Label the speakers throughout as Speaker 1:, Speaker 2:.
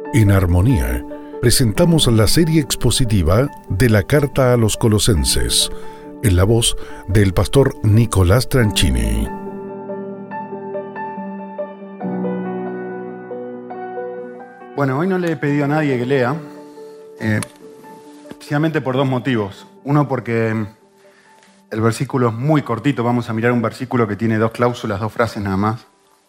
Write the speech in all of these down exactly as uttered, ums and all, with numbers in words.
Speaker 1: En Armonía, presentamos la serie expositiva de la Carta a los Colosenses, en la voz del pastor Nicolás Tranchini.
Speaker 2: Bueno, hoy no le he pedido a nadie que lea, eh, especialmente por dos motivos. Uno, porque el versículo es muy cortito. Vamos a mirar un versículo que tiene dos cláusulas, dos frases nada más.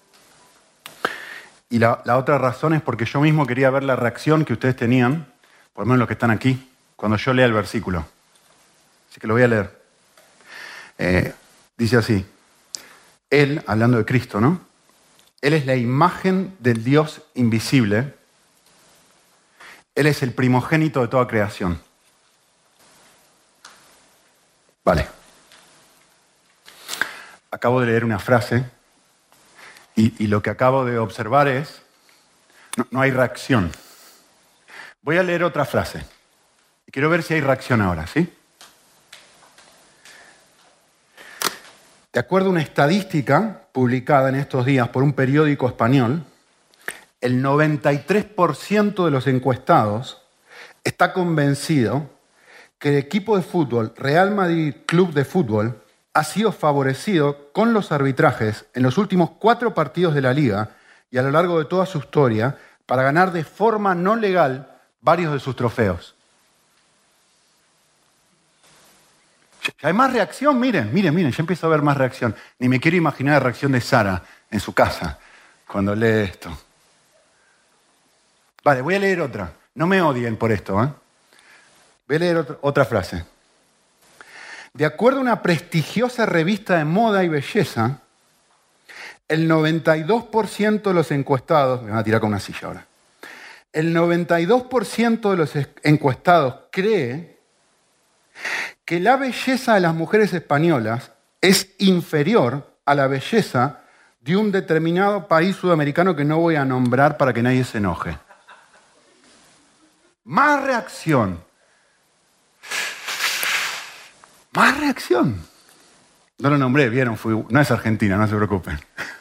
Speaker 2: Y la, la otra razón es porque yo mismo quería ver la reacción que ustedes tenían, por lo menos los que están aquí, cuando yo lea el versículo. Así que lo voy a leer. Eh, dice así: Él, hablando de Cristo, ¿no? Él es la imagen del Dios invisible. Él es el primogénito de toda creación. Vale. Acabo de leer una frase y, y lo que acabo de observar es, no, no hay reacción. Voy a leer otra frase y quiero ver si hay reacción ahora, ¿sí? De acuerdo a una estadística publicada en estos días por un periódico español, el noventa y tres por ciento de los encuestados está convencido que el equipo de fútbol Real Madrid Club de Fútbol ha sido favorecido con los arbitrajes en los últimos cuatro partidos de la Liga y a lo largo de toda su historia para ganar de forma no legal varios de sus trofeos. Hay más reacción, miren, miren, miren, ya empiezo a ver más reacción. Ni me quiero imaginar la reacción de Sara en su casa cuando lee esto. Vale, voy a leer otra. No me odien por esto, ¿eh? Voy a leer otra, otra frase. De acuerdo a una prestigiosa revista de moda y belleza, el noventa y dos por ciento de los encuestados, me van a tirar con una silla ahora, el noventa y dos por ciento de los encuestados cree que la belleza de las mujeres españolas es inferior a la belleza de un determinado país sudamericano que no voy a nombrar para que nadie se enoje. Más reacción. Más reacción. No lo nombré, vieron, fui, no es Argentina, no se preocupen.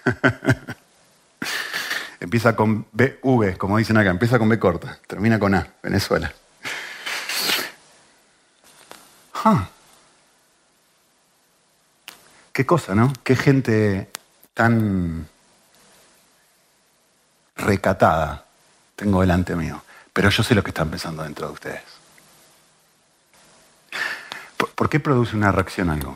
Speaker 2: Empieza con B V, como dicen acá, empieza con B corta, termina con A, Venezuela. Huh. Qué cosa, ¿no? Qué gente tan recatada tengo delante mío. Pero yo sé lo que están pensando dentro de ustedes. ¿Por, ¿por qué produce una reacción algo?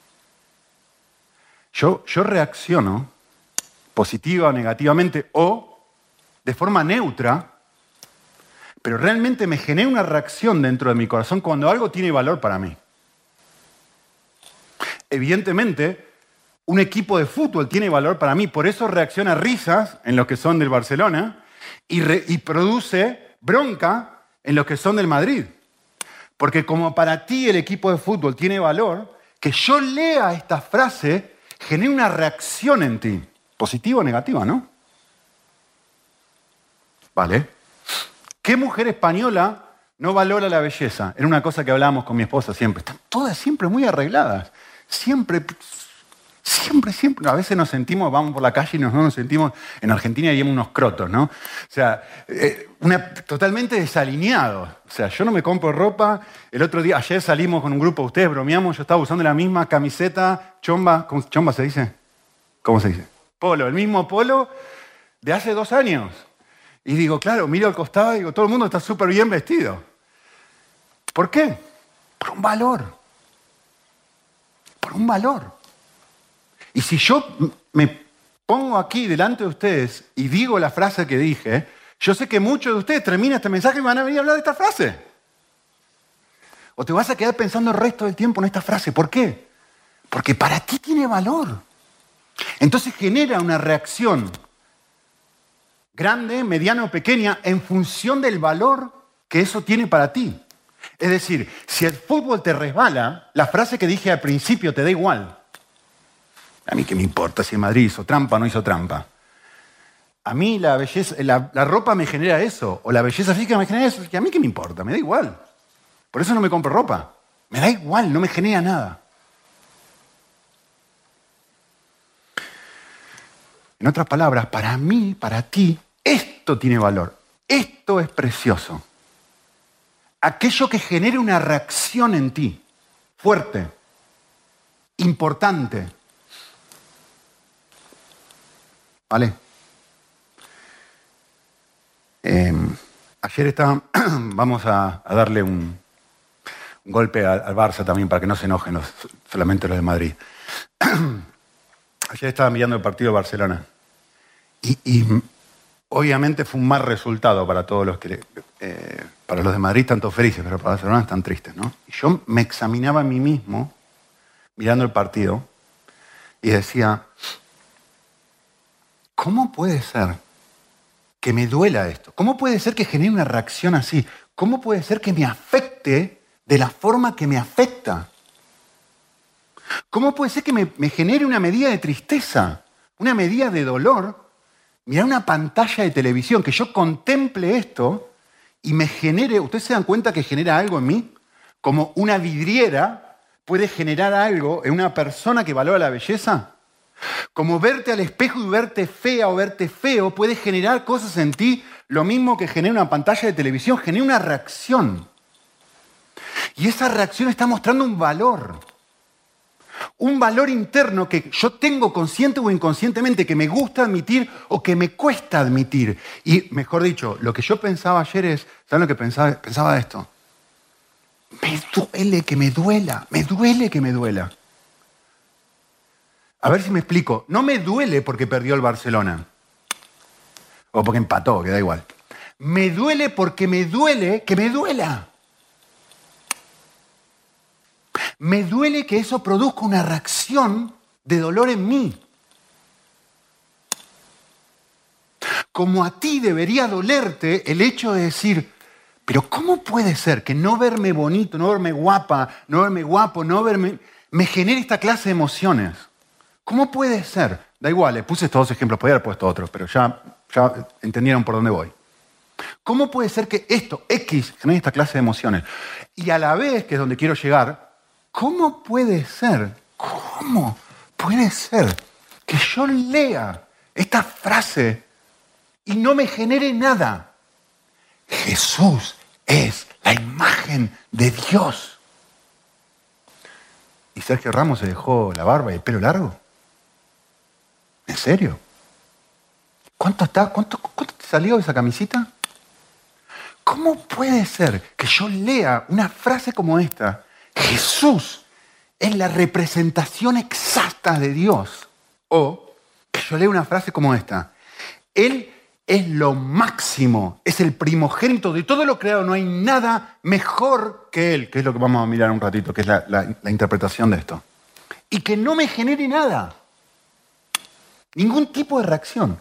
Speaker 2: Yo, yo reacciono positiva o negativamente o de forma neutra, pero realmente me genera una reacción dentro de mi corazón cuando algo tiene valor para mí. Evidentemente, un equipo de fútbol tiene valor para mí, por eso reacciona risas en los que son del Barcelona y, re, y produce bronca en los que son del Madrid. Porque como para ti el equipo de fútbol tiene valor, que yo lea esta frase genera una reacción en ti, positiva o negativa, ¿no? ¿Vale? ¿Qué mujer española no valora la belleza? Era una cosa que hablábamos con mi esposa siempre. Están todas siempre muy arregladas. Siempre, siempre, siempre. A veces nos sentimos, vamos por la calle y nos, no nos sentimos, en Argentina diríamos unos crotos, ¿no? O sea, eh, una, totalmente desalineados. O sea, yo no me compro ropa. El otro día, ayer salimos con un grupo de ustedes, bromeamos, yo estaba usando la misma camiseta, chomba, ¿cómo, chomba se dice? ¿Cómo se dice? Polo, el mismo polo de hace dos años. Y digo, claro, miro al costado y digo, todo el mundo está súper bien vestido. ¿Por qué? Por un valor. Por un valor. Y si yo me pongo aquí delante de ustedes y digo la frase que dije, yo sé que muchos de ustedes terminan este mensaje y van a venir a hablar de esta frase. O te vas a quedar pensando el resto del tiempo en esta frase. ¿Por qué? Porque para ti tiene valor. Entonces genera una reacción grande, mediana o pequeña en función del valor que eso tiene para ti. Es decir, si el fútbol te resbala, la frase que dije al principio te da igual. A mí qué me importa si Madrid hizo trampa o no hizo trampa. A mí la belleza, la, la ropa me genera eso, o la belleza física me genera eso, que a mí qué me importa, me da igual. Por eso no me compro ropa. Me da igual, no me genera nada. En otras palabras, para mí, para ti, esto tiene valor. Esto es precioso. Aquello que genere una reacción en ti, fuerte, importante. ¿Vale? Eh, ayer estaba, vamos a, a darle un, un golpe al, al Barça también para que no se enojen los, solamente los de Madrid. Ayer estaba mirando el partido de Barcelona y, y obviamente fue un mal resultado para todos los que, eh, para los de Madrid tanto felices, pero para Barcelona están tristes, ¿no? Y yo me examinaba a mí mismo mirando el partido y decía, ¿cómo puede ser que me duela esto? ¿Cómo puede ser que genere una reacción así? ¿Cómo puede ser que me afecte de la forma que me afecta? ¿Cómo puede ser que me, me genere una medida de tristeza, una medida de dolor? Mirar una pantalla de televisión, que yo contemple esto y me genere, ¿ustedes se dan cuenta que genera algo en mí? Como una vidriera puede generar algo en una persona que valora la belleza. Como verte al espejo y verte fea o verte feo puede generar cosas en ti, lo mismo que genera una pantalla de televisión, genera una reacción. Y esa reacción está mostrando un valor. Un valor interno que yo tengo consciente o inconscientemente, que me gusta admitir o que me cuesta admitir. Y mejor dicho, lo que yo pensaba ayer es, ¿saben lo que pensaba? Pensaba esto. Me duele que me duela, me duele que me duela. A ver si me explico. No me duele porque perdió el Barcelona. O porque empató, que da igual. Me duele porque me duele que me duela. Me duele que eso produzca una reacción de dolor en mí. Como a ti debería dolerte el hecho de decir, pero ¿cómo puede ser que no verme bonito, no verme guapa, no verme guapo, no verme, me genere esta clase de emociones? ¿Cómo puede ser? Da igual, le puse estos dos ejemplos, podría haber puesto otros, pero ya, ya entendieron por dónde voy. ¿Cómo puede ser que esto, X, genere esta clase de emociones? Y a la vez, que es donde quiero llegar, ¿cómo puede ser, cómo puede ser que yo lea esta frase y no me genere nada? Jesús es la imagen de Dios. ¿Y Sergio Ramos se dejó la barba y el pelo largo? ¿En serio? ¿Cuánto está? ¿Cuánto, cuánto te salió esa camisita? ¿Cómo puede ser que yo lea una frase como esta? Jesús es la representación exacta de Dios. O que yo lea una frase como esta. Él es lo máximo, es el primogénito de todo lo creado. No hay nada mejor que Él, que es lo que vamos a mirar un ratito, que es la, la, la interpretación de esto. Y que no me genere nada. Ningún tipo de reacción.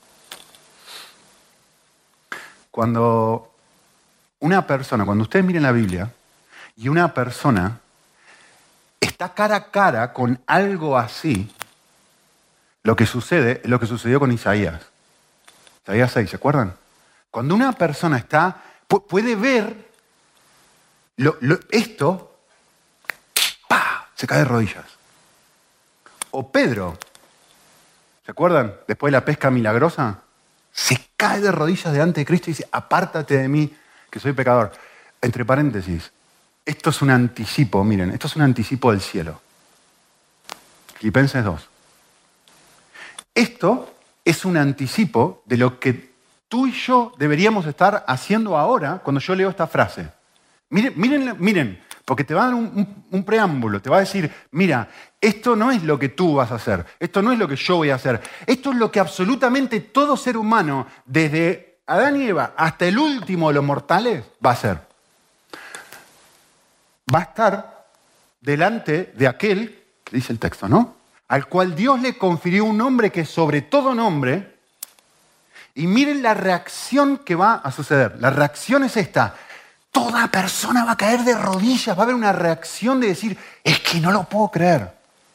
Speaker 2: Cuando una persona, cuando ustedes miren la Biblia, y una persona está cara a cara con algo así, lo que sucede es lo que sucedió con Isaías. Isaías seis, ¿se acuerdan? Cuando una persona está, puede ver lo, lo, esto, ¡pah!, se cae de rodillas. O Pedro, ¿se acuerdan? Después de la pesca milagrosa, se cae de rodillas delante de Cristo y dice, apártate de mí, que soy pecador. Entre paréntesis, esto es un anticipo, miren, esto es un anticipo del cielo. Filipenses dos. Esto es un anticipo de lo que tú y yo deberíamos estar haciendo ahora cuando yo leo esta frase. Miren, miren, miren, porque te va a dar un, un, un preámbulo, te va a decir, mira, esto no es lo que tú vas a hacer, esto no es lo que yo voy a hacer, esto es lo que absolutamente todo ser humano, desde Adán y Eva hasta el último de los mortales, va a hacer. Va a estar delante de aquel, que dice el texto, ¿no?, al cual Dios le confirió un nombre que es sobre todo nombre, y miren la reacción que va a suceder. La reacción es esta. Toda persona va a caer de rodillas, va a haber una reacción de decir, es que no lo puedo creer.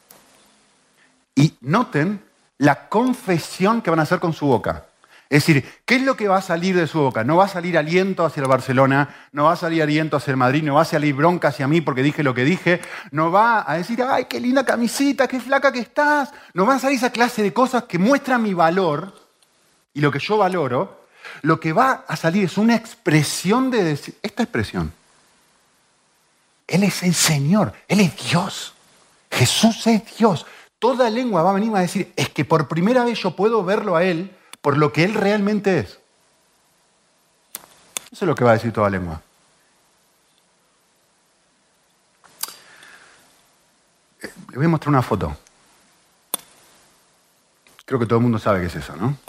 Speaker 2: Y noten la confesión que van a hacer con su boca. Es decir, ¿qué es lo que va a salir de su boca? No va a salir aliento hacia el Barcelona, no va a salir aliento hacia el Madrid, no va a salir bronca hacia mí porque dije lo que dije, no va a decir, ¡ay, qué linda camisita, qué flaca que estás! No va a salir esa clase de cosas que muestran mi valor y lo que yo valoro, lo que va a salir es una expresión de decir, esta expresión. Él es el Señor, Él es Dios. Jesús es Dios. Toda lengua va a venir a decir, es que por primera vez yo puedo verlo a Él por lo que Él realmente es. Eso es lo que va a decir toda lengua. Les voy a mostrar una foto. Creo que todo el mundo sabe qué es eso, ¿no?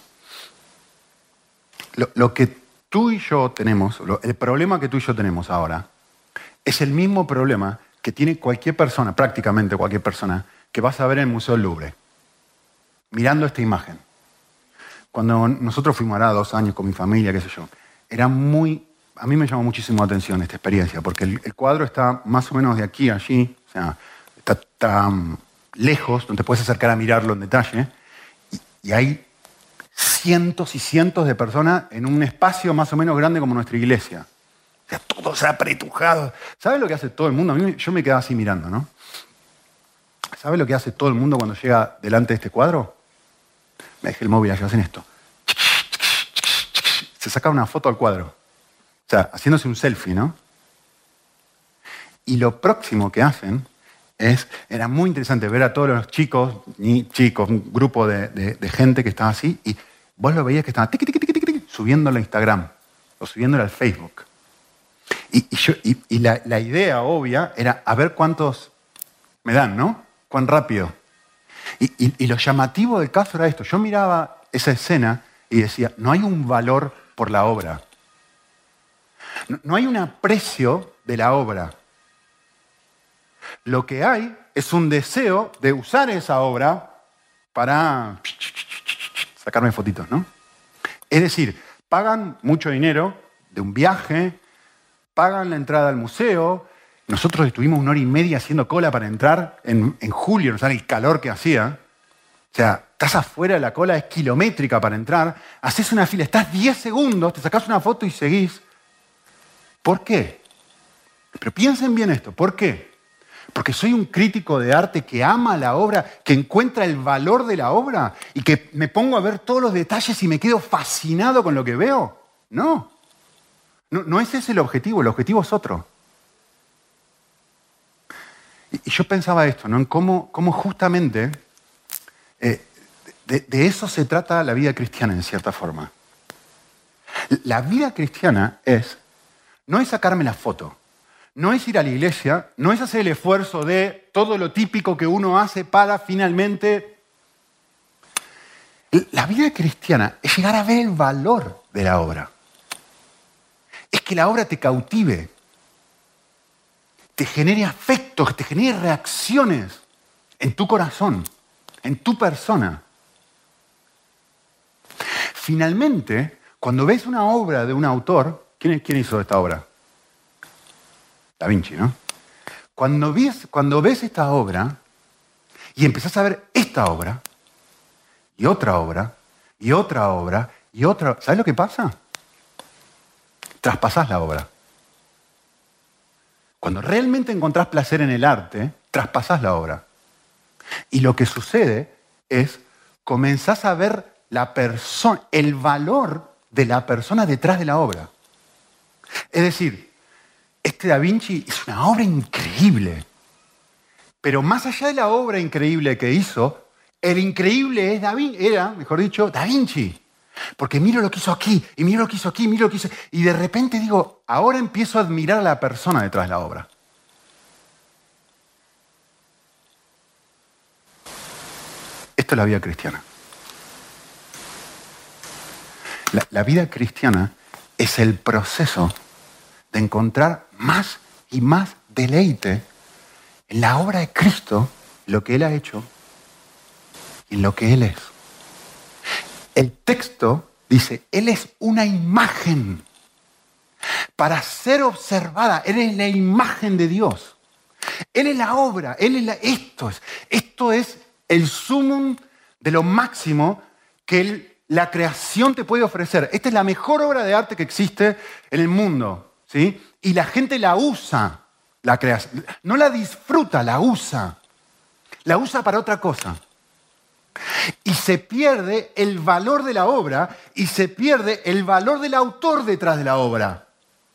Speaker 2: Lo, lo que tú y yo tenemos, lo, el problema que tú y yo tenemos ahora, es el mismo problema que tiene cualquier persona, prácticamente cualquier persona, que vas a ver en el Museo del Louvre, mirando esta imagen. Cuando nosotros fuimos ahora dos años con mi familia, qué sé yo, era muy... A mí me llamó muchísimo la atención esta experiencia, porque el, el cuadro está más o menos de aquí a allí, o sea, está tan lejos, donde te puedes acercar a mirarlo en detalle, y, y hay cientos y cientos de personas en un espacio más o menos grande como nuestra iglesia. O sea, todos apretujados. ¿Sabes lo que hace todo el mundo? A mí, yo me quedaba así mirando, ¿no? ¿Sabes lo que hace todo el mundo cuando llega delante de este cuadro? Me dejé el móvil allá, hacen esto. Se saca una foto al cuadro. O sea, haciéndose un selfie, ¿no? Y lo próximo que hacen es, era muy interesante ver a todos los chicos, ni chicos, un grupo de, de, de gente que estaba así, y vos lo veías que estaban tiqui, tiqui, tiqui, tiqui, subiéndolo a Instagram o subiéndolo al Facebook. Y, y, yo, y, y la, la idea obvia era a ver cuántos me dan, ¿no? Cuán rápido. Y, y, y lo llamativo del caso era esto. Yo miraba esa escena y decía, no hay un valor por la obra. No, no hay un aprecio de la obra. Lo que hay es un deseo de usar esa obra para sacarme fotitos, ¿no? Es decir, pagan mucho dinero de un viaje, pagan la entrada al museo. Nosotros estuvimos una hora y media haciendo cola para entrar en, en julio, ¿no saben el calor que hacía? O sea, estás afuera de la cola, es kilométrica para entrar, haces una fila, estás diez segundos, te sacás una foto y seguís. ¿Por qué? Pero piensen bien esto, ¿por qué? Porque soy un crítico de arte que ama la obra, que encuentra el valor de la obra y que me pongo a ver todos los detalles y me quedo fascinado con lo que veo. No. No, no es ese el objetivo, el objetivo es otro. Y, y yo pensaba esto, ¿no? En cómo, cómo justamente eh, de, de eso se trata la vida cristiana, en cierta forma. La vida cristiana es, no es sacarme la foto, no es ir a la iglesia, no es hacer el esfuerzo de todo lo típico que uno hace para finalmente... La vida cristiana es llegar a ver el valor de la obra. Es que la obra te cautive, te genere afectos, te genere reacciones en tu corazón, en tu persona. Finalmente, cuando ves una obra de un autor, ¿quién, quién hizo esta obra? Da Vinci, ¿no? Cuando ves, cuando ves esta obra y empezás a ver esta obra y otra obra y otra obra y otra... ¿Sabes lo que pasa? Traspasás la obra. Cuando realmente encontrás placer en el arte, traspasás la obra. Y lo que sucede es, comenzás a ver la persona, el valor de la persona detrás de la obra. Es decir, este Da Vinci es una obra increíble. Pero más allá de la obra increíble que hizo, el increíble es Da Vinci, era, mejor dicho, Da Vinci. Porque miro lo que hizo aquí, y miro lo que hizo aquí, miro lo que hizo... Y de repente digo, ahora empiezo a admirar a la persona detrás de la obra. Esto es la vida cristiana. La, la vida cristiana es el proceso de encontrar más y más deleite en la obra de Cristo, lo que Él ha hecho y en lo que Él es. El texto dice, Él es una imagen para ser observada. Él es la imagen de Dios. Él es la obra. Él es la, esto es, esto es el sumum de lo máximo que el, la creación te puede ofrecer. Esta es la mejor obra de arte que existe en el mundo, ¿sí? Y la gente la usa, la creación. No la disfruta, la usa. La usa para otra cosa. Y se pierde el valor de la obra y se pierde el valor del autor detrás de la obra.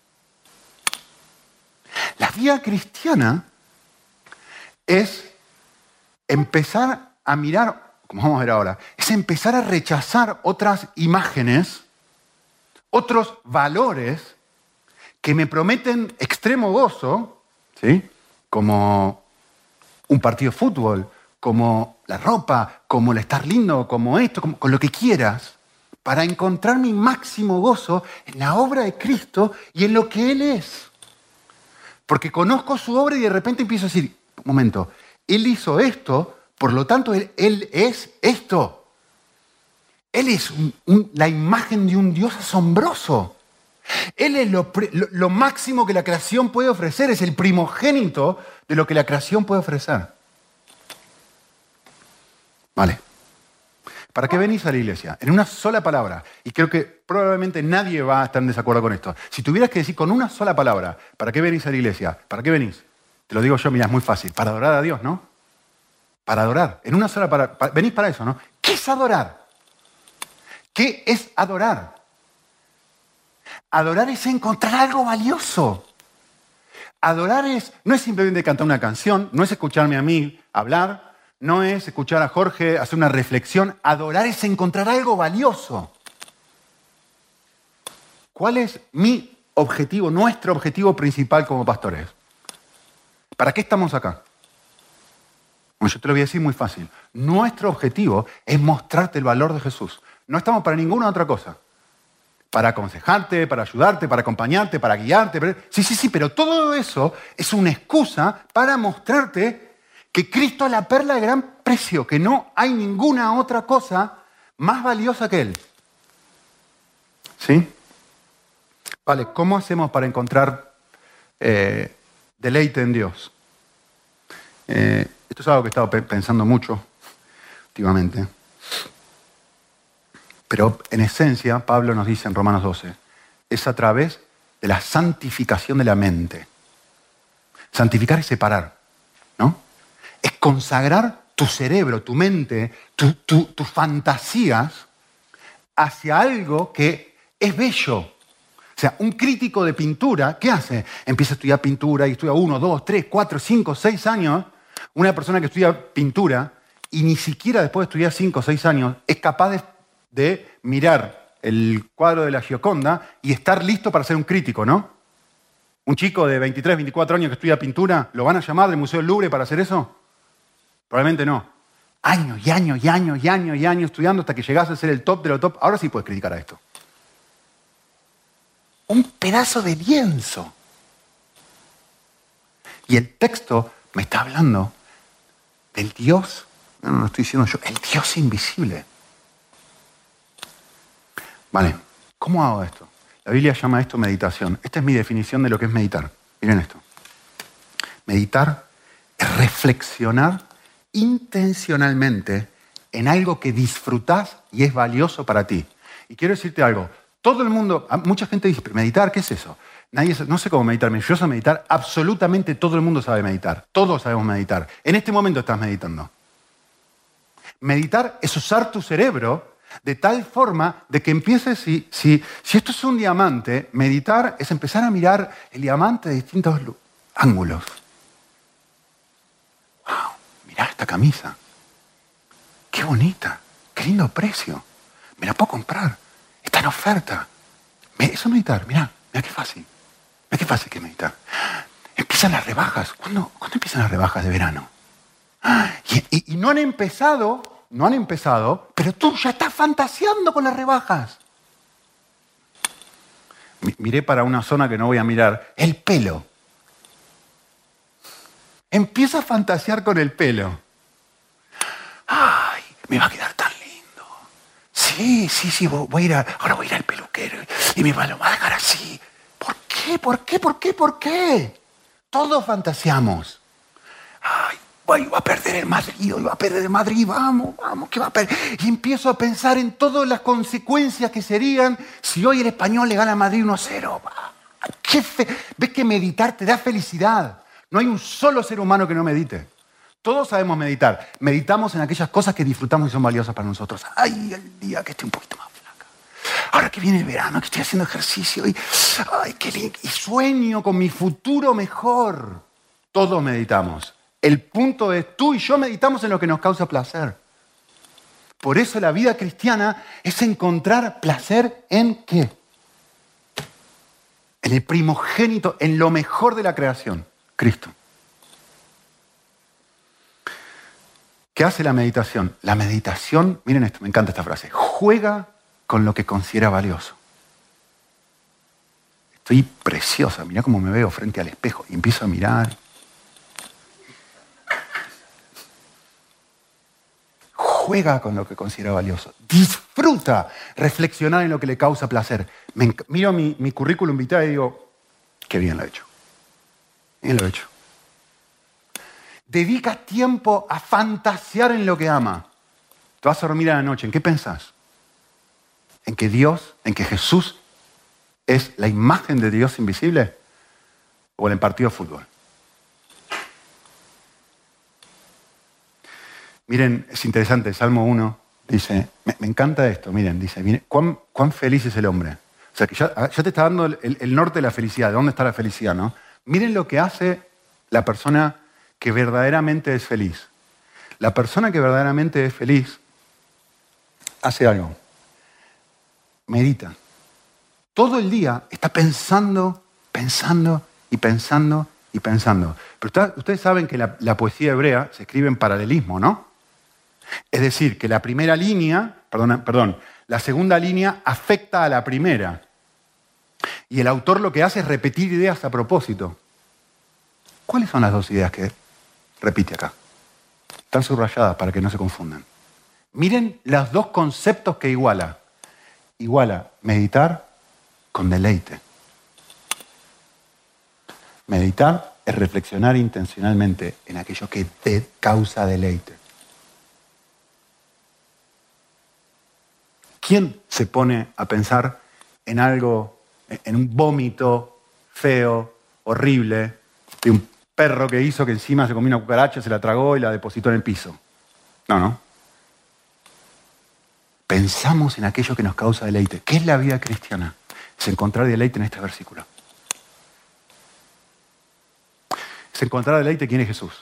Speaker 2: La vida cristiana es empezar a mirar, como vamos a ver ahora, es empezar a rechazar otras imágenes, otros valores que me prometen extremo gozo, ¿sí? Como un partido de fútbol, como la ropa, como el estar lindo, como esto, como, con lo que quieras, para encontrar mi máximo gozo en la obra de Cristo y en lo que Él es. Porque conozco su obra y de repente empiezo a decir, un momento, Él hizo esto, por lo tanto Él, él es esto. Él es un, un, la imagen de un Dios asombroso. Él es lo, lo, lo máximo que la creación puede ofrecer, es el primogénito de lo que la creación puede ofrecer. Vale. ¿Para qué venís a la iglesia? En una sola palabra. Y creo que probablemente nadie va a estar en desacuerdo con esto. Si tuvieras que decir con una sola palabra, ¿para qué venís a la iglesia? ¿Para qué venís? Te lo digo yo, mira, es muy fácil. Para adorar a Dios, ¿no? Para adorar. En una sola palabra. Para, venís para eso, ¿no? ¿Qué es adorar? ¿Qué es adorar? Adorar es encontrar algo valioso. Adorar es, no es simplemente cantar una canción, no es escucharme a mí hablar, no es escuchar a Jorge hacer una reflexión. Adorar es encontrar algo valioso. ¿Cuál es mi objetivo, nuestro objetivo principal como pastores? ¿Para qué estamos acá? Bueno, yo te lo voy a decir muy fácil. Nuestro objetivo es mostrarte el valor de Jesús. No estamos para ninguna otra cosa. Para aconsejarte, para ayudarte, para acompañarte, para guiarte. Para... Sí, sí, sí, pero todo eso es una excusa para mostrarte que Cristo es la perla de gran precio, que no hay ninguna otra cosa más valiosa que Él. ¿Sí? Vale, ¿cómo hacemos para encontrar eh, deleite en Dios? Eh, esto es algo que he estado pe- pensando mucho últimamente. Pero en esencia, Pablo nos dice en Romanos doce, es a través de la santificación de la mente. Santificar es separar, ¿no? Es consagrar tu cerebro, tu mente, tu, tu, tus fantasías hacia algo que es bello. O sea, un crítico de pintura, ¿qué hace? Empieza a estudiar pintura y estudia uno, dos, tres, cuatro, cinco, seis años. Una persona que estudia pintura y ni siquiera después de estudiar cinco o seis años es capaz de, de mirar el cuadro de la Gioconda y estar listo para ser un crítico, ¿no? Un chico de veintitrés, veinticuatro años que estudia pintura, ¿lo van a llamar del Museo del Louvre para hacer eso? Probablemente no. Años y años y años y años y años estudiando hasta que llegase a ser el top de lo top. Ahora sí puedes criticar a esto. Un pedazo de lienzo. Y el texto me está hablando del Dios, no, no lo estoy diciendo yo, el Dios invisible. Vale, ¿cómo hago esto? La Biblia llama esto meditación. Esta es mi definición de lo que es meditar. Miren esto. Meditar es reflexionar intencionalmente en algo que disfrutás y es valioso para ti. Y quiero decirte algo. Todo el mundo, mucha gente dice, ¿meditar qué es eso? Nadie, no sé cómo meditar. Yo sé meditar. Absolutamente todo el mundo sabe meditar. Todos sabemos meditar. En este momento estás meditando. Meditar es usar tu cerebro de tal forma de que empieces, si, si, si esto es un diamante, meditar es empezar a mirar el diamante de distintos ángulos. ¡Wow! Mirá esta camisa. ¡Qué bonita! ¡Qué lindo precio! Me la puedo comprar. Está en oferta. Eso es meditar. Mirá, mirá qué fácil. Mirá qué fácil que es meditar. Empiezan las rebajas. ¿Cuándo, ¿cuándo empiezan las rebajas de verano? Y, y, y no han empezado... No han empezado, pero tú ya estás fantaseando con las rebajas. Miré para una zona que no voy a mirar. El pelo. Empieza a fantasear con el pelo. Ay, me va a quedar tan lindo. Sí, sí, sí, voy a ir a, ahora voy a ir al peluquero y me va a dejar así. ¿Por qué? ¿Por qué? ¿Por qué? ¿Por qué? Todos fantaseamos. Ay, Ay, va a perder el Madrid, va a perder el Madrid, vamos, vamos, que va a perder. Y empiezo a pensar en todas las consecuencias que serían si hoy el Español le gana a Madrid uno a cero. ¿Qué fe? ¿Ves que meditar te da felicidad? No hay un solo ser humano que no medite. Todos sabemos meditar. Meditamos en aquellas cosas que disfrutamos y son valiosas para nosotros. Ay, el día que esté un poquito más flaca. Ahora que viene el verano, que estoy haciendo ejercicio y, ay, qué lindo, y sueño con mi futuro mejor. Todos meditamos. El punto es, tú y yo meditamos en lo que nos causa placer. Por eso la vida cristiana es encontrar placer ¿en qué? En el primogénito, en lo mejor de la creación, Cristo. ¿Qué hace la meditación? La meditación, miren esto, me encanta esta frase, juega con lo que considera valioso. Estoy preciosa, mirá cómo me veo frente al espejo y empiezo a mirar. Juega con lo que considera valioso. Disfruta reflexionar en lo que le causa placer. Me enc- miro mi, mi currículum vitae y digo, qué bien lo he hecho. Bien lo he hecho. Dedica tiempo a fantasear en lo que ama. Te vas a dormir a la noche. ¿En qué pensás? ¿En que Dios, en que Jesús es la imagen de Dios invisible? ¿O en el partido de fútbol? Miren, es interesante, Salmo uno dice, me, me encanta esto, miren, dice, miren, ¿cuán, cuán feliz es el hombre? O sea, que ya, ya te está dando el, el, el norte de la felicidad, ¿de dónde está la felicidad, no? Miren lo que hace la persona que verdaderamente es feliz. La persona que verdaderamente es feliz hace algo. Medita. Todo el día está pensando, pensando y pensando y pensando. Pero está, ustedes saben que la, la poesía hebrea se escribe en paralelismo, ¿no? Es decir, que la primera línea, perdón, perdón, la segunda línea afecta a la primera. Y el autor lo que hace es repetir ideas a propósito. ¿Cuáles son las dos ideas que repite acá? Están subrayadas para que no se confundan. Miren los dos conceptos que iguala. Iguala meditar con deleite. Meditar es reflexionar intencionalmente en aquello que te causa deleite. ¿Quién se pone a pensar en algo, en un vómito feo, horrible, de un perro que hizo que encima se comió una cucaracha, se la tragó y la depositó en el piso? No, no. Pensamos en aquello que nos causa deleite. ¿Qué es la vida cristiana? Es encontrar deleite en este versículo. Es encontrar deleite quién es Jesús.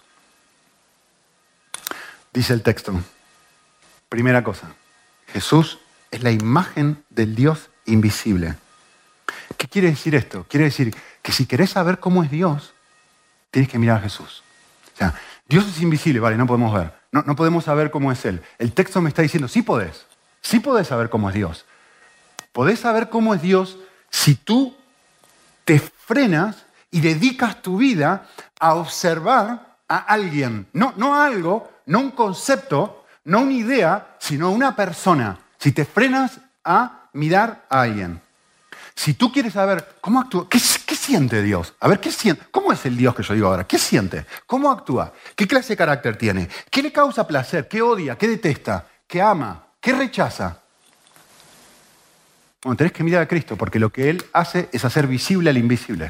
Speaker 2: Dice el texto. Primera cosa. Jesús es la imagen del Dios invisible. ¿Qué quiere decir esto? Quiere decir que si querés saber cómo es Dios, tienes que mirar a Jesús. O sea, Dios es invisible, vale, no podemos ver. No, no podemos saber cómo es Él. El texto me está diciendo, sí podés. Sí podés saber cómo es Dios. Podés saber cómo es Dios si tú te frenas y dedicas tu vida a observar a alguien. No, no a algo, no un concepto, no una idea, sino una persona. Si te frenas a mirar a alguien. Si tú quieres saber cómo actúa, ¿qué, qué siente Dios? A ver, ¿qué siente? ¿Cómo es el Dios que yo digo ahora? ¿Qué siente? ¿Cómo actúa? ¿Qué clase de carácter tiene? ¿Qué le causa placer? ¿Qué odia? ¿Qué detesta? ¿Qué ama? ¿Qué rechaza? Bueno, tenés que mirar a Cristo, porque lo que Él hace es hacer visible al invisible.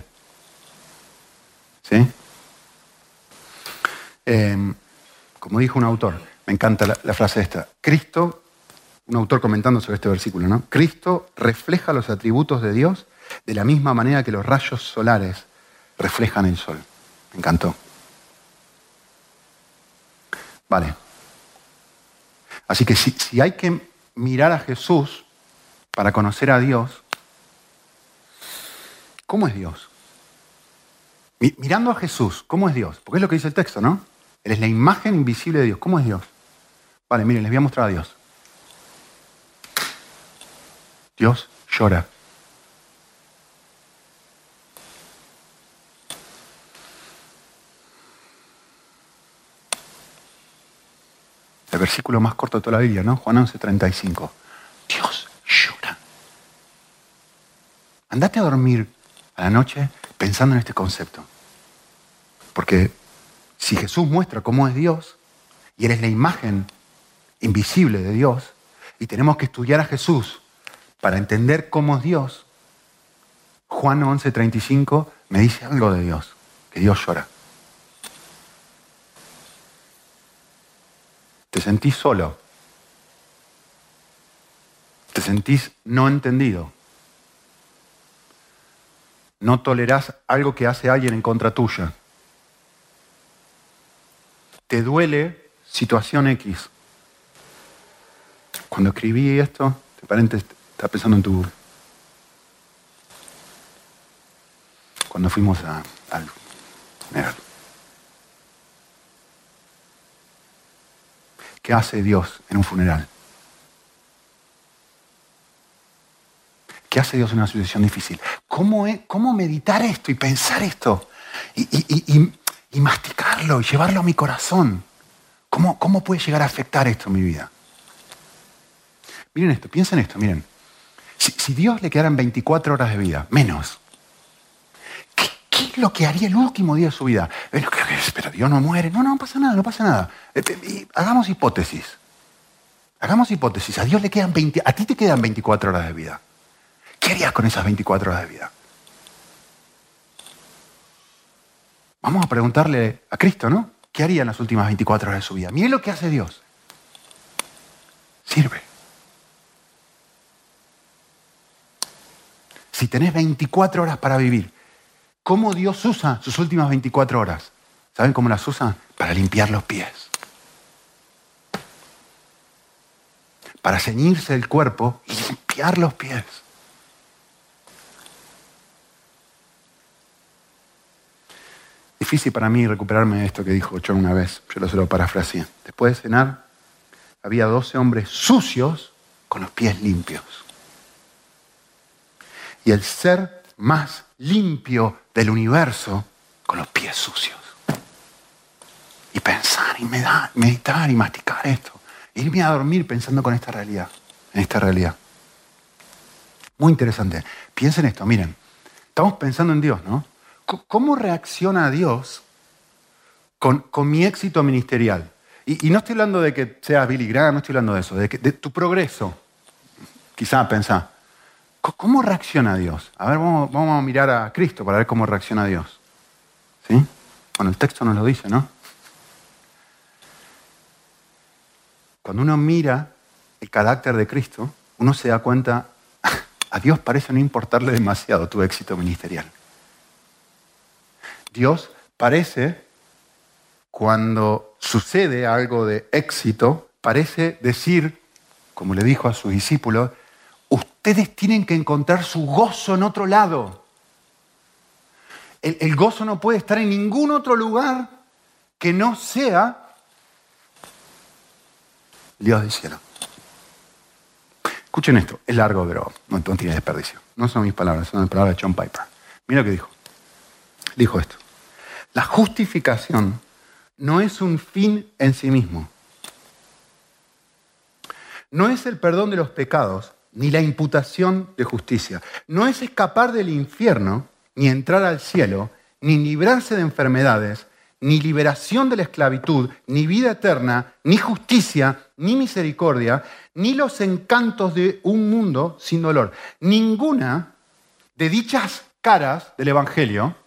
Speaker 2: ¿Sí? Eh, como dijo un autor, me encanta la, la frase esta, Cristo, un autor comentando sobre este versículo, ¿no? Cristo refleja los atributos de Dios de la misma manera que los rayos solares reflejan el sol. Me encantó. Vale. Así que si, si hay que mirar a Jesús para conocer a Dios, ¿cómo es Dios? Mi, mirando a Jesús, ¿cómo es Dios? Porque es lo que dice el texto, ¿no? Él es la imagen invisible de Dios. ¿Cómo es Dios? Vale, miren, les voy a mostrar a Dios. Dios llora. El versículo más corto de toda la Biblia, ¿no? Juan once, treinta y cinco. Dios llora. Andate a dormir a la noche pensando en este concepto. Porque si Jesús muestra cómo es Dios, y Él es la imagen invisible de Dios, y tenemos que estudiar a Jesús para entender cómo es Dios, Juan once, treinta y cinco me dice algo de Dios, que Dios llora. Te sentís solo. Te sentís no entendido. No tolerás algo que hace alguien en contra tuya. Te duele situación X. Cuando escribí esto, de repente estaba pensando en tu... Cuando fuimos a, al funeral. ¿Qué hace Dios en un funeral? ¿Qué hace Dios en una situación difícil? ¿Cómo, es, cómo meditar esto y pensar esto? Y, y, y, y masticarlo y llevarlo a mi corazón. ¿Cómo, ¿Cómo puede llegar a afectar esto en mi vida? Miren esto, piensen esto, miren. Si, si Dios le quedaran veinticuatro horas de vida, menos, ¿qué, qué es lo que haría el último día de su vida? Bueno, pero Dios no muere. No, no pasa nada, no pasa nada. Hagamos hipótesis. Hagamos hipótesis. A Dios le quedan veinte, a ti te quedan veinticuatro horas de vida. ¿Qué harías con esas veinticuatro horas de vida? Vamos a preguntarle a Cristo, ¿no? ¿Qué haría en las últimas veinticuatro horas de su vida? Miren lo que hace Dios. Sirve. Si tenés veinticuatro horas para vivir, ¿cómo Dios usa sus últimas veinticuatro horas? ¿Saben cómo las usa? Para limpiar los pies. Para ceñirse el cuerpo y limpiar los pies. Difícil para mí recuperarme de esto que dijo John una vez. Yo lo se lo parafraseé. Después de cenar, había doce hombres sucios con los pies limpios. Y el ser más limpio del universo con los pies sucios. Y pensar y meditar y masticar esto. Irme a dormir pensando con esta realidad. En esta realidad. Muy interesante. Piensen esto, miren. Estamos pensando en Dios, ¿no? ¿Cómo reacciona Dios con, con mi éxito ministerial? Y, y no estoy hablando de que seas Billy Graham, no estoy hablando de eso, de, que, de tu progreso. Quizá pensá, ¿cómo reacciona Dios? A ver, vamos, vamos a mirar a Cristo para ver cómo reacciona Dios. ¿Sí? Bueno, el texto nos lo dice, ¿no? Cuando uno mira el carácter de Cristo, uno se da cuenta, a Dios parece no importarle demasiado tu éxito ministerial. Dios parece, cuando sucede algo de éxito, parece decir, como le dijo a sus discípulos, ustedes tienen que encontrar su gozo en otro lado. El, el gozo no puede estar en ningún otro lugar que no sea Dios del cielo. Escuchen esto, es largo, pero no, no tiene desperdicio. No son mis palabras, son las palabras de John Piper. Mira lo que dijo. Dijo esto. La justificación no es un fin en sí mismo. No es el perdón de los pecados, ni la imputación de justicia. No es escapar del infierno, ni entrar al cielo, ni librarse de enfermedades, ni liberación de la esclavitud, ni vida eterna, ni justicia, ni misericordia, ni los encantos de un mundo sin dolor. Ninguna de dichas caras del Evangelio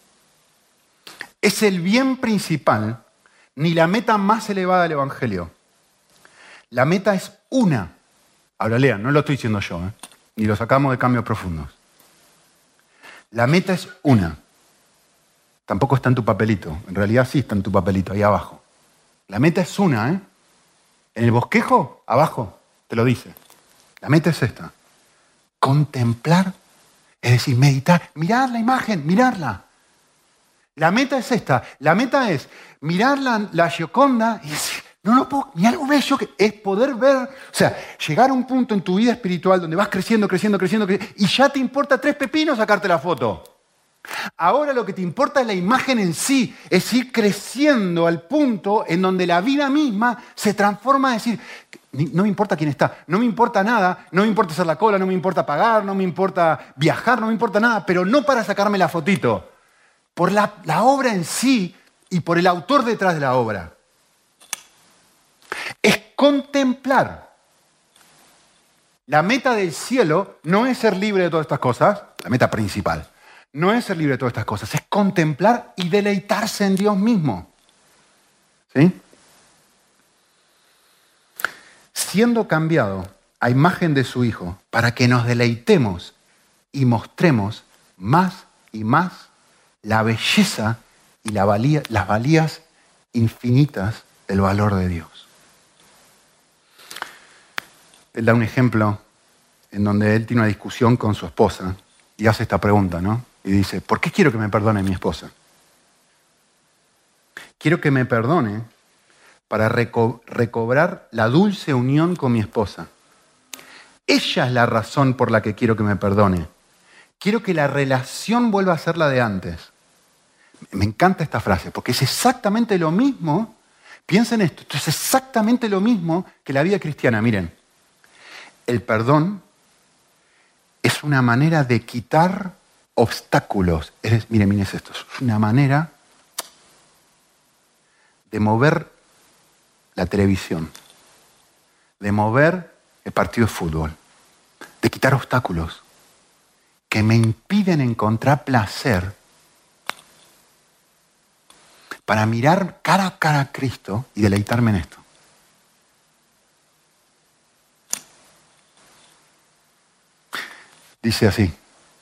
Speaker 2: es el bien principal, ni la meta más elevada del Evangelio. La meta es una. Ahora lean, no lo estoy diciendo yo, ¿eh? Ni lo sacamos de Cambios Profundos. La meta es una. Tampoco está en tu papelito. En realidad sí está en tu papelito, ahí abajo. La meta es una, ¿eh? En el bosquejo, abajo, te lo dice. La meta es esta. Contemplar, es decir, meditar, mirar la imagen, mirarla. La meta es esta. La meta es mirar la, la Gioconda y decir, no lo puedo, ni algo bello que es poder ver, o sea, llegar a un punto en tu vida espiritual donde vas creciendo, creciendo, creciendo, creciendo y ya te importa tres pepinos sacarte la foto. Ahora lo que te importa es la imagen en sí, es ir creciendo al punto en donde la vida misma se transforma a decir, no me importa quién está, no me importa nada, no me importa hacer la cola, no me importa pagar, no me importa viajar, no me importa nada, pero no para sacarme la fotito. Por la, la obra en sí y por el autor detrás de la obra. Es contemplar. La meta del cielo no es ser libre de todas estas cosas, la meta principal. No es ser libre de todas estas cosas, es contemplar y deleitarse en Dios mismo. ¿Sí? siendo cambiado a imagen de su Hijo, para que nos deleitemos y mostremos más y más la belleza y la valía, las valías infinitas del valor de Dios. Él da un ejemplo en donde él tiene una discusión con su esposa y hace esta pregunta, ¿no? Y dice, ¿por qué quiero que me perdone mi esposa? Quiero que me perdone para reco- recobrar la dulce unión con mi esposa. Ella es la razón por la que quiero que me perdone. Quiero que la relación vuelva a ser la de antes. Me encanta esta frase, porque es exactamente lo mismo. Piensen esto, esto es exactamente lo mismo que la vida cristiana. Miren, el perdón es una manera de quitar obstáculos. Es, miren, miren esto, es una manera de mover la televisión, de mover el partido de fútbol, de quitar obstáculos que me impiden encontrar placer para mirar cara a cara a Cristo y deleitarme en esto. Dice así,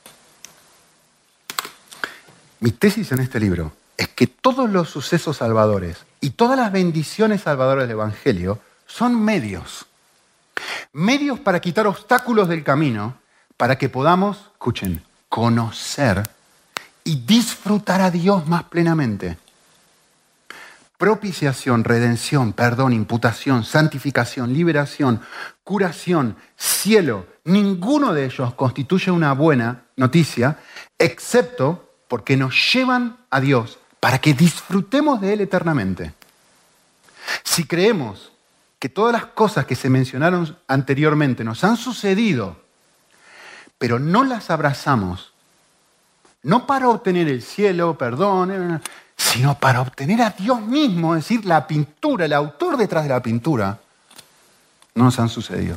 Speaker 2: mi tesis en este libro es que todos los sucesos salvadores y todas las bendiciones salvadoras del Evangelio son medios. Medios para quitar obstáculos del camino, para que podamos, escuchen, conocer y disfrutar a Dios más plenamente. Propiciación, redención, perdón, imputación, santificación, liberación, curación, cielo, ninguno de ellos constituye una buena noticia, excepto porque nos llevan a Dios para que disfrutemos de Él eternamente. Si creemos que todas las cosas que se mencionaron anteriormente nos han sucedido, pero no las abrazamos, no para obtener el cielo, perdón, sino para obtener a Dios mismo, es decir, la pintura, el autor detrás de la pintura, no nos han sucedido.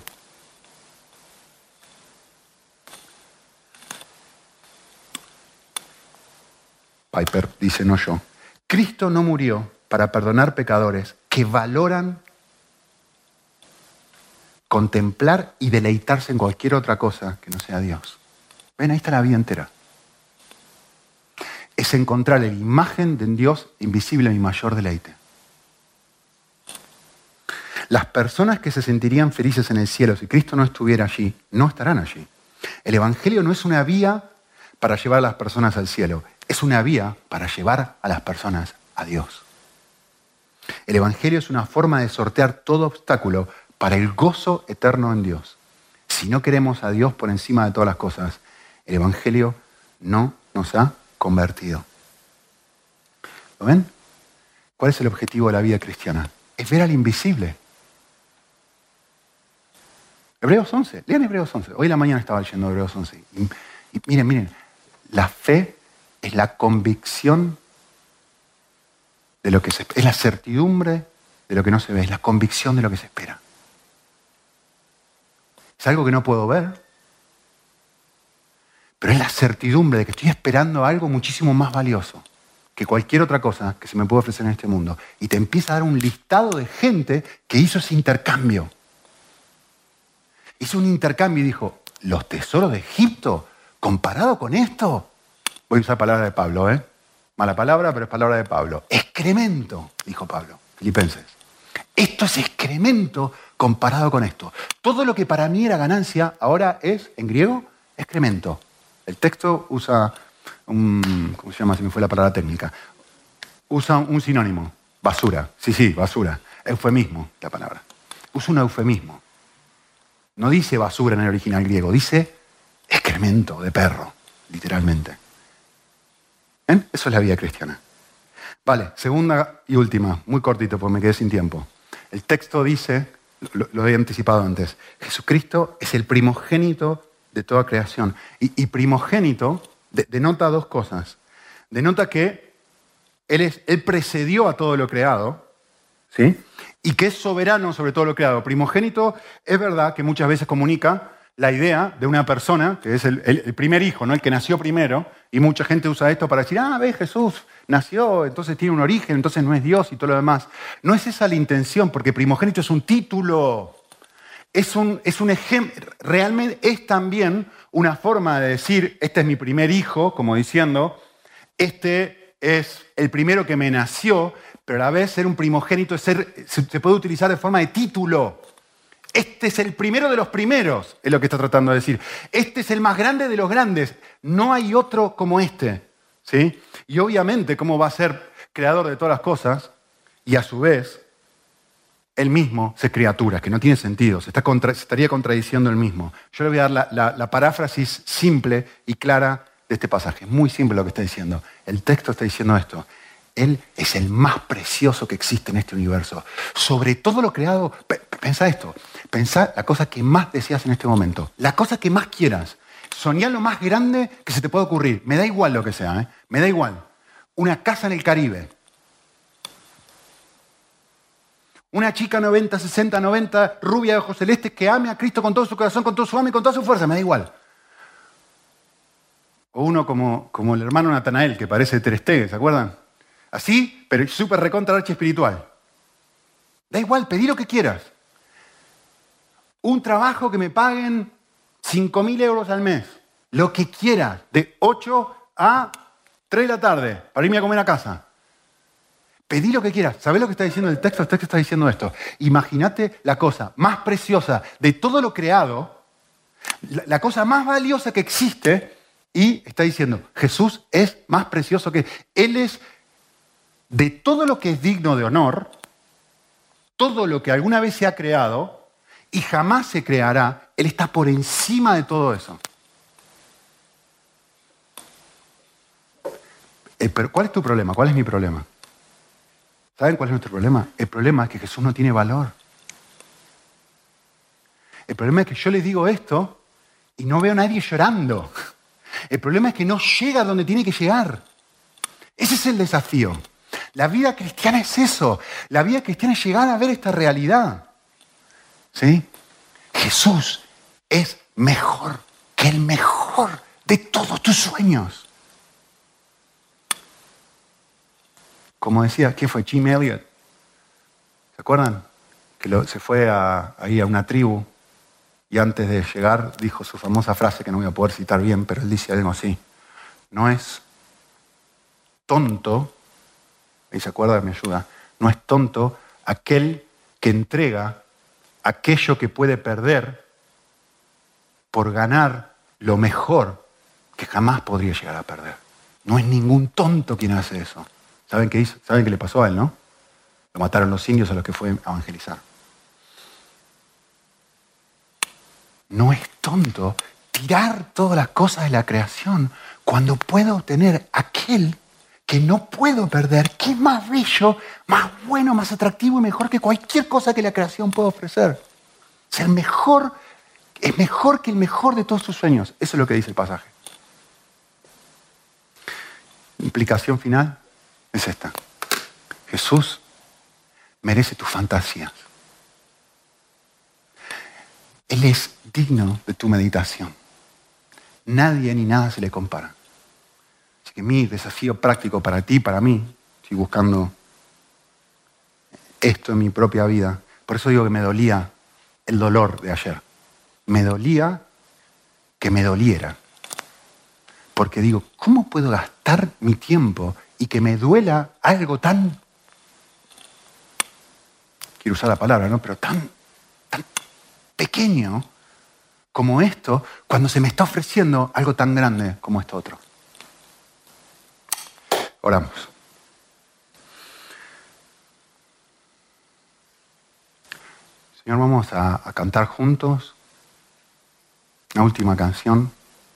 Speaker 2: Piper dice, no yo. Cristo no murió para perdonar pecadores que valoran contemplar y deleitarse en cualquier otra cosa que no sea Dios. Ven, ahí está la vida entera. Es encontrar la imagen de un Dios invisible mi mayor deleite. Las personas que se sentirían felices en el cielo si Cristo no estuviera allí, no estarán allí. El Evangelio no es una vía para llevar a las personas al cielo, es una vía para llevar a las personas a Dios. El Evangelio es una forma de sortear todo obstáculo para el gozo eterno en Dios. Si no queremos a Dios por encima de todas las cosas, el Evangelio no nos ha convertido. ¿Lo ven? ¿Cuál es el objetivo de la vida cristiana? Es ver al invisible. Hebreos once, lean Hebreos once. Hoy en la mañana estaba leyendo Hebreos once. Y, y miren, miren, la fe es la convicción de lo que se espera, es la certidumbre de lo que no se ve, es la convicción de lo que se espera. Es algo que no puedo ver, pero es la certidumbre de que estoy esperando algo muchísimo más valioso que cualquier otra cosa que se me puede ofrecer en este mundo. Y te empieza a dar un listado de gente que hizo ese intercambio. Hizo un intercambio y dijo, los tesoros de Egipto, comparado con esto, voy a usar palabras de Pablo, ¿eh? Mala palabra, pero es palabra de Pablo. Excremento, dijo Pablo, Filipenses. Esto es excremento comparado con esto. Todo lo que para mí era ganancia, ahora es, en griego, excremento. El texto usa un, ¿cómo se llama? Se me fue la palabra técnica. Usa un sinónimo, basura. Sí, sí, basura. Eufemismo, la palabra. Usa un eufemismo. No dice basura en el original griego, dice excremento de perro, literalmente. ¿Ven? Eso es la vida cristiana. Vale, segunda y última, muy cortito porque me quedé sin tiempo. El texto dice, lo, lo he anticipado antes, Jesucristo es el primogénito de toda creación. Y, y primogénito de, denota dos cosas. Denota que él, es, él precedió a todo lo creado, ¿sí? Y que es soberano sobre todo lo creado. Primogénito es verdad que muchas veces comunica la idea de una persona, que es el, el, el primer hijo, ¿no? El que nació primero, y mucha gente usa esto para decir, ah, ve, Jesús nació, entonces tiene un origen, entonces no es Dios y todo lo demás. No es esa la intención, porque primogénito es un título, es un, es un ejemplo, realmente es también una forma de decir, este es mi primer hijo, como diciendo, este es el primero que me nació, pero a la vez ser un primogénito es ser, se puede utilizar de forma de título. Este es el primero de los primeros, es lo que está tratando de decir. Este es el más grande de los grandes. No hay otro como este. ¿Sí? Y obviamente, ¿cómo va a ser creador de todas las cosas? Y a su vez, él mismo se criatura, que no tiene sentido. Se, está contra, se estaría contradiciendo él mismo. Yo le voy a dar la, la, la paráfrasis simple y clara de este pasaje. Es muy simple lo que está diciendo. El texto está diciendo esto. Él es el más precioso que existe en este universo. Sobre todo lo creado, pensá esto, pensá la cosa que más deseas en este momento, la cosa que más quieras. Soñá lo más grande que se te pueda ocurrir. Me da igual lo que sea, ¿eh? Me da igual. Una casa en el Caribe. Una chica noventa, sesenta, noventa, rubia de ojos celestes que ame a Cristo con todo su corazón, con todo su alma y con toda su fuerza. Me da igual. O uno como, como el hermano Natanael, que parece Ter Stegen, ¿se acuerdan? Así, pero súper recontra archi espiritual. Da igual, pedí lo que quieras. Un trabajo que me paguen cinco mil euros al mes. Lo que quieras, de ocho a tres de la tarde, para irme a comer a casa. Pedí lo que quieras. ¿Sabés lo que está diciendo el texto? El texto está diciendo esto. Imagínate la cosa más preciosa de todo lo creado, la, la cosa más valiosa que existe, y está diciendo, Jesús es más precioso que... Él es... De todo lo que es digno de honor, todo lo que alguna vez se ha creado y jamás se creará, Él está por encima de todo eso. Eh, pero ¿cuál es tu problema? ¿Cuál es mi problema? ¿Saben cuál es nuestro problema? El problema es que Jesús no tiene valor. El problema es que yo les digo esto y no veo a nadie llorando. El problema es que no llega donde tiene que llegar. Ese es el desafío. La vida cristiana es eso. La vida cristiana es llegar a ver esta realidad. ¿Sí? Jesús es mejor que el mejor de todos tus sueños. Como decía, ¿quién fue? Jim Elliot. ¿Se acuerdan? Que lo, se fue a, ahí a una tribu y antes de llegar dijo su famosa frase que no voy a poder citar bien, pero él dice algo así. No es tonto, y se acuerda, me ayuda, no es tonto aquel que entrega aquello que puede perder por ganar lo mejor que jamás podría llegar a perder. No es ningún tonto quien hace eso. ¿Saben qué hizo? ¿Saben qué le pasó a él, no? Lo mataron los indios a los que fue a evangelizar. No es tonto tirar todas las cosas de la creación cuando puedo obtener aquel que no puedo perder, que es más bello, más bueno, más atractivo y mejor que cualquier cosa que la creación pueda ofrecer. Ser mejor, es mejor que el mejor de todos tus sueños. Eso es lo que dice el pasaje. Implicación final es esta. Jesús merece tus fantasías. Él es digno de tu meditación. Nadie ni nada se le compara. Así que mi desafío práctico para ti, para mí, estoy buscando esto en mi propia vida. Por eso digo que me dolía el dolor de ayer. Me dolía que me doliera. Porque digo, ¿cómo puedo gastar mi tiempo y que me duela algo tan, quiero usar la palabra, ¿no? Pero tan, tan pequeño como esto, cuando se me está ofreciendo algo tan grande como esto otro? Oramos. Señor, vamos a, a cantar juntos la última canción.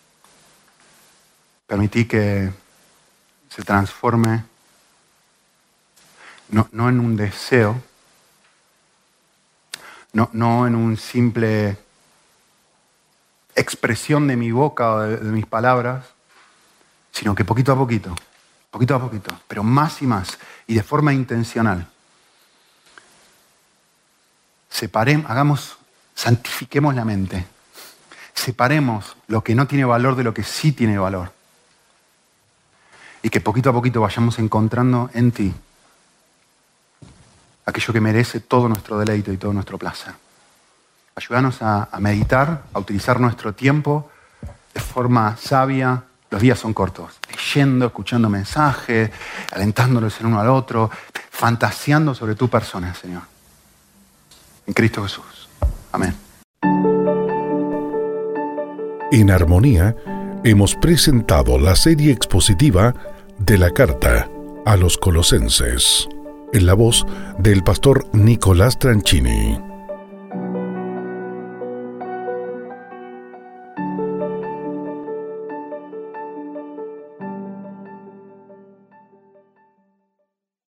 Speaker 2: Permití que se transforme no, no en un deseo, no, no en un simple expresión de mi boca o de, de mis palabras, sino que poquito a poquito, poquito a poquito, pero más y más, y de forma intencional, separemos, hagamos, santifiquemos la mente, separemos lo que no tiene valor de lo que sí tiene valor, y que poquito a poquito vayamos encontrando en ti aquello que merece todo nuestro deleite y todo nuestro placer. Ayúdanos a, a meditar, a utilizar nuestro tiempo de forma sabia. Los días son cortos. Leyendo, escuchando mensajes, alentándolos el uno al otro, fantaseando sobre tu persona, Señor. En Cristo Jesús. Amén.
Speaker 1: En Armonía hemos presentado la serie expositiva de la Carta a los Colosenses, en la voz del pastor Nicolás Tranchini.